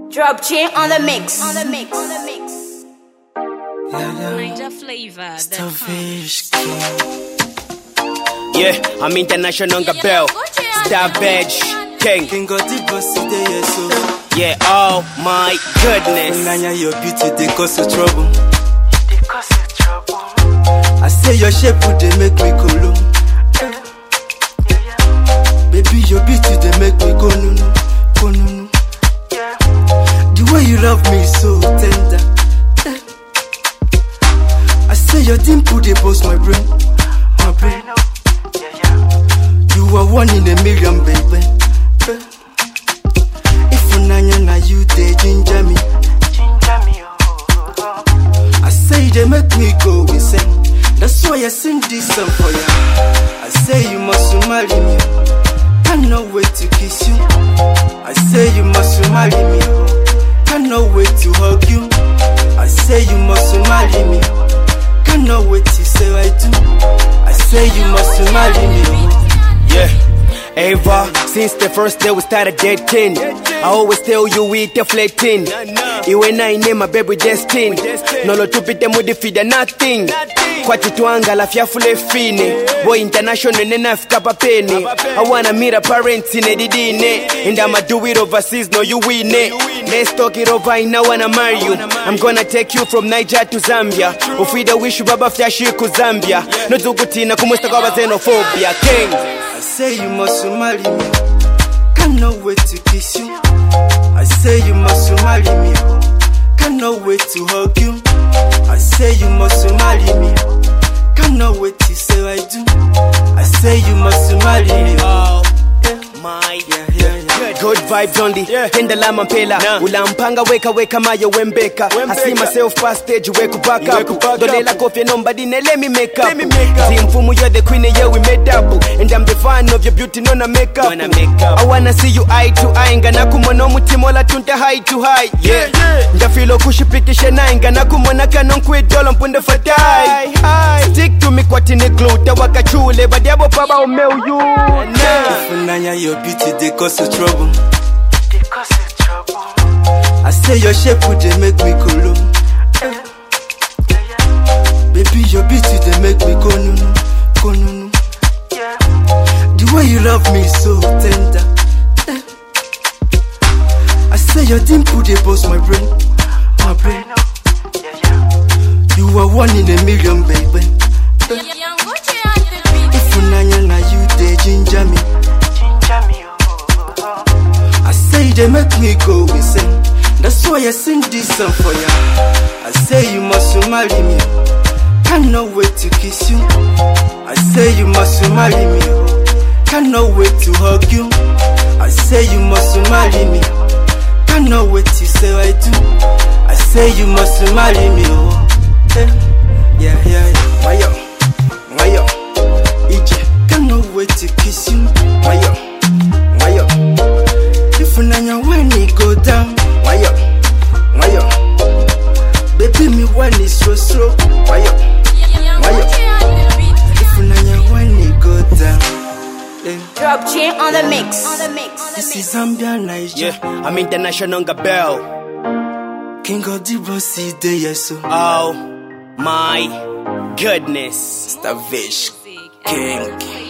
Drop chain on the mix. Niger flavor. Starfish King. Yeah, I'm international Gabel. Savage King. King of the boss today, yes, so. Yeah, oh my goodness. Nanya, your beauty, they cause you trouble. I say your shape would they make me go low. Baby, your beauty, they make me go no no, go no no. The way you love me is so tender. I say your dimple, they bust my brain, my brain. You are one in a million, baby. If Nanya, now you, they ginger me. I say they make me go insane. That's why I sing this song for you. I say you must marry me. Cannot wait to kiss you. I say you must marry me. Cannot wait to hug you. I say you must marry me. Cannot wait to say I do. I say you must marry me. Yeah, ever since the first day we started dating, I always tell you we deflating. You and I name my baby destined. No lo tupite mudifida nothing. Kwa chituanga la fiafule fine. Boy international nena fika papeni. I wanna meet a parents in Edidine. And I'ma do it overseas, no you win it. Let's talk it over, I now wanna marry you. I'm gonna take you from Niger to Zambia. Ufida wish you baba fyashi ku Zambia. No zukutina kumusta kwa xenophobia. King, I say you must marry me. Cannot wait to kiss you. I say you must marry me. Cannot wait to hug you. I say you must marry me. Cannot wait to say I do. I say you must marry me. oh my good vibes only. Tenda la mampela. Ulampanga weka mayo wembeka. I see myself past stage wake back up. Dole la coffee nobody let me make up. Zimfumu you're the queen yeah we made up. And I'm the fan of your beauty nona makeup. I wanna see you eye to eye. Ngana kumono mutimola tunte high to high. Yeah. Njafilo kushipikishe na ngana kumona kanon kwidolo mpunde fatai. Stick to me kwatini glue. Tawakachule badiabo paba omeu you. Nanya, your beauty, they cause you trouble. I say your shape would they make me go low. Baby, your beauty, they make me go no no, go no no. The way you love me is so tender. I say your dimple, they bust my brain, my brain. You are one in a million, baby. If Nanya, now you, they ginger me. I say they make me go insane. That's why I sing this song for you. I say you must marry me. Cannot wait to kiss you. I say you must marry me. Cannot wait to hug you. I say you must marry me. Cannot wait to say I do. I say you must marry me. Yeah. Mayo. Ije. Cannot wait to kiss you. Mayo. If Nanya when it go down, Mayo. Baby me when it's slow, Mayo. If Nanya when it go down, Drop chain on the mix. this is Zambia, Niger. yeah, I'm international Gabel. King of the bossy day, yes, so. Oh my goodness. Starfish King.